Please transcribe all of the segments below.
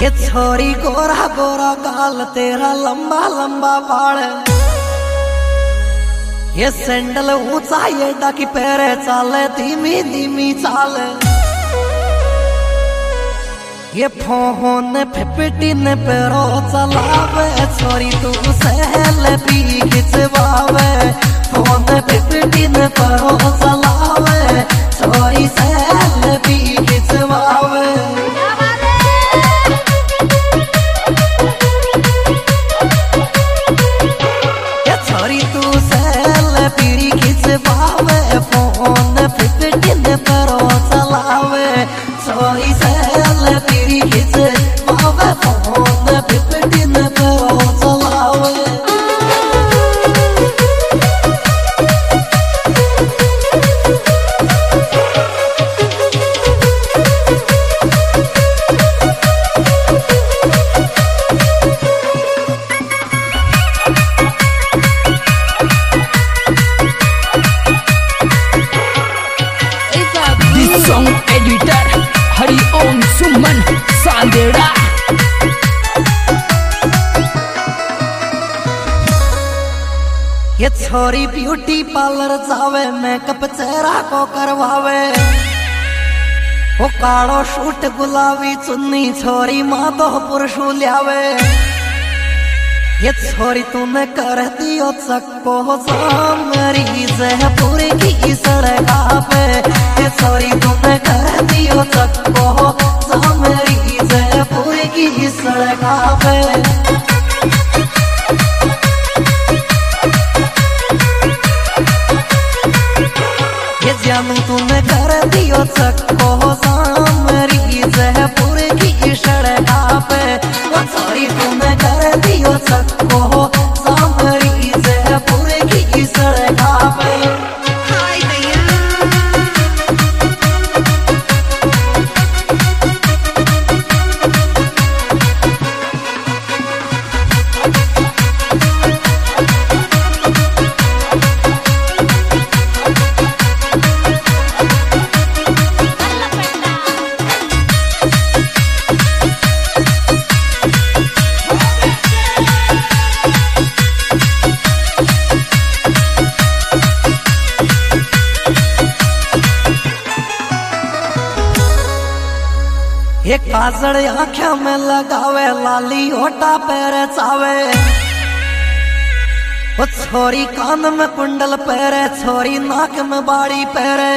ये छोरी गोरा गोरा गाल तेरा लंबा लंबा बाल, ये सैंडल ऊंचा एडा की पैरे चाले धीमी धीमी चाल, ये फोन फिपटी ने पैरो चलावे छोरी तू सेल्फी खिंचवावे, फोन फिपटी ने पैरो चलावे छोरी सेल्फी खिंचवावे। ये छोरी तू सेल्फी खिंचवावे, फोन फिपटी ने पैरो चलावे छोरी सेल्फी खिंचवावे, फोन फिपटी ने पैरो चलावे। Song editor Hariom Suman Sandera. ये छोरी ब्यूटी पार्लर जावे, मेकअप चेहरा को करवावे, वो कालो सूट गुलाबी चुन्नी छोरी माधोपुर शू लियावे। ये छोरी तूने कर दियो चक्को सामरी जयपुर की सड़का पे, ये छोरी तूने कर दियो चक्को सामरी जयपुर की सड़का पे। ये जानू तूने कर दियो चक्को सामरी जयपुर की सड़का पे, वो छोरी तूने कर दियो चक्को सामरी जयपुर की सड़का पे। ये काजल आँखों में लगावे, लाली होठा पैरे चावे, वो छोरी कान में कुंडल पैरे, छोरी नाक में बाड़ी पैरे।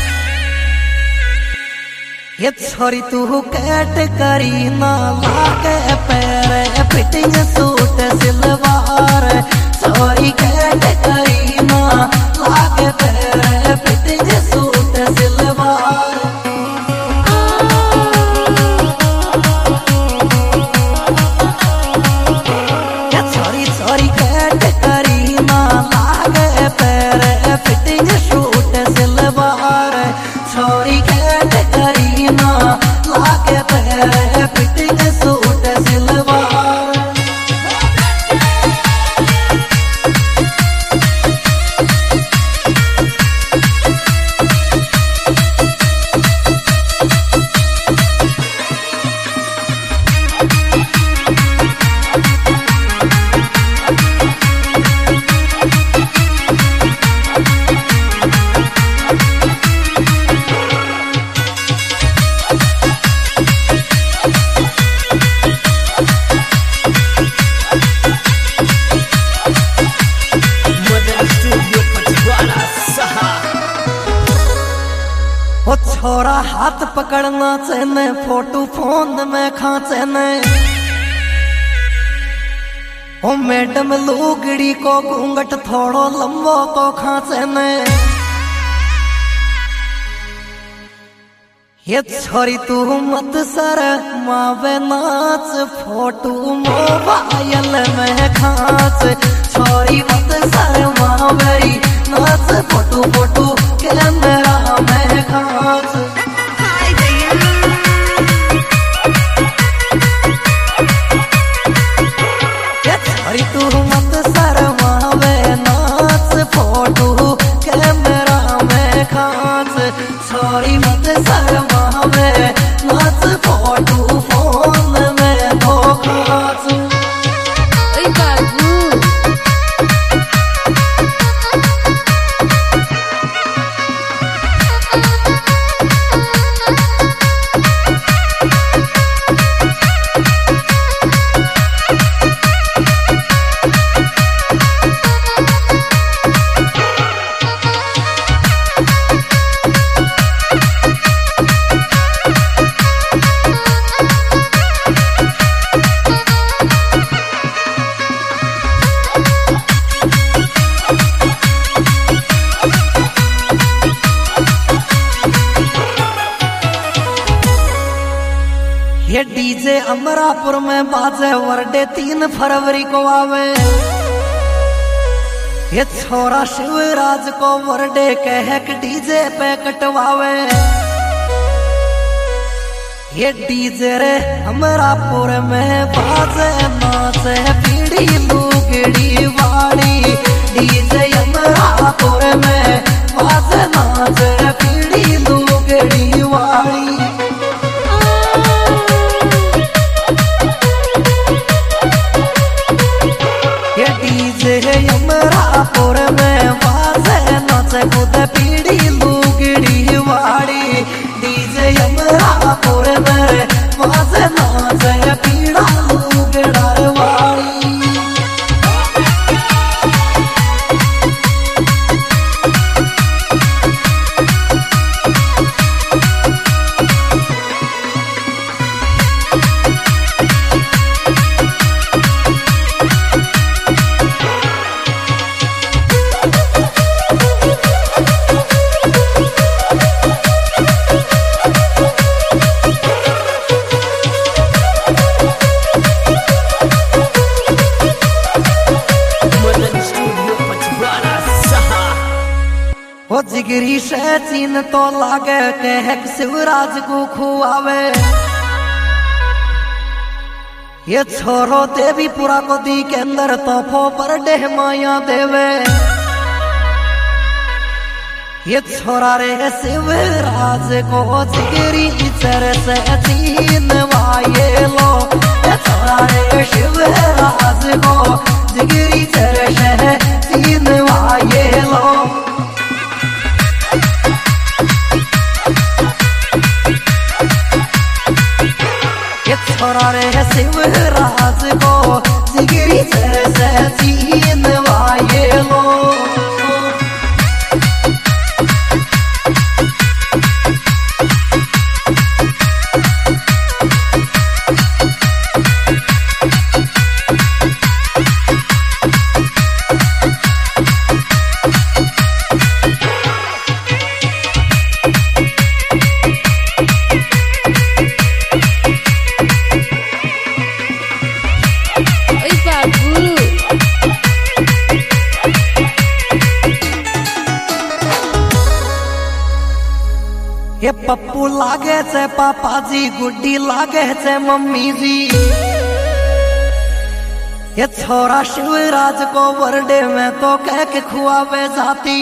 ये छोरी तू कैट करी ना लाके पैरे, फिटिंग सूट सिलवार, छोरी कैट करी ना लाके पैरे, फिटिंग सूट सिलवार। छोरी कैट करी ना लागे पैरे, फिटिंग सूट सिलवार, छोरी कैट करी ना लागे पैरे, फिटिंग सूट सिलवार। वो छोरा हाथ पकड़ना चेने, फोटो फोन में खाचेने, ओ मैडम लुगड़ी को घूंघट थोड़ो लंबो तो खाचेने। ये छोरी तू मत सर मावे नाच, फोटो मोबाइल में खाच, छोरी मत सर मावेरी नाच, फोटो फोटो कैमरा में खाच। ये छोरी तू मत सर मावे नाच, फोटो कैमरा में खाच, छोरी मत सर मावे नाच, फोटो फोन में ये डीजे अमरापुर में बाजे वर्डे 3 फरवरी को आवे। ये छोरा शिवराज को वर्डे कह के डीजे पे कटवावे। ये डीजे रे अमरापुर में बाजे नाचे पीड़ी लुगड़ी वाली। डीजे अमरापुर में बाजे नाचे पीड़ी लुगड़ी वाली। ये डीजे अमरापुर में बाजे नाचे खुद पीड़ी लुगड़ी वाली। डीजे अमरापुर में बाजे नाचे पीड़ा लुगड़ा वाली। वो जिगरी से चीन तो लागे कह शिवराज को खुआवे। ये छोरो देवीपुरा को दी के अंदर तोफो पर डेह माया देवे। ये छोरा रे शिवराज को जिगरी चर से चीन वाये लो। ये छोरा रे शिवराज को जिगरी चर से चीन वाये लो। छोरा रे शिवराज को जिगरी से चीन वाये लो। ये पप्पू लागे से पापा जी, गुड्डी लागे से मम्मी जी। ये छोरा शिवराज को बर्थडे में तो कह के खुआवे जाती।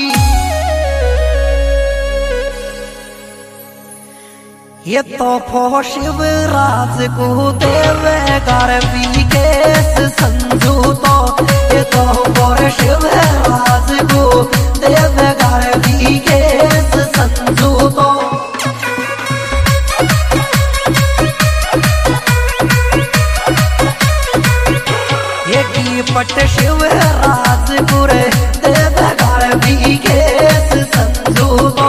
ये तो शिवराज को देवे घर भी केस संजू तो। ये तो शिवराज को देवे घर भी केस संजू तो। पट शिवराज पुरे देवे घर भी केस संजू तो।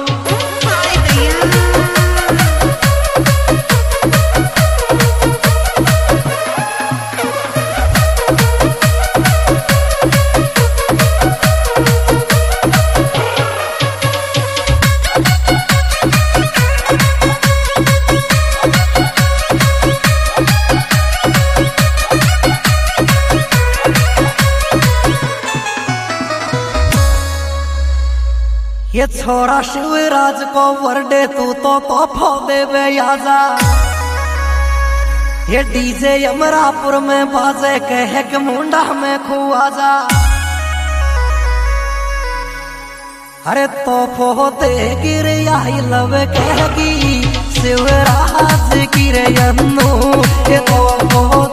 ये छोरा शिवराज को बर्थडे तू तो तोहफा देवे आजा। ये डीजे अमरापुर में बाजे कह के मुंडा में खुआ जा। अरे तोहफो दे गिर आई लव कहेगी शिवराज गिरे यन्नू। ये तोहफो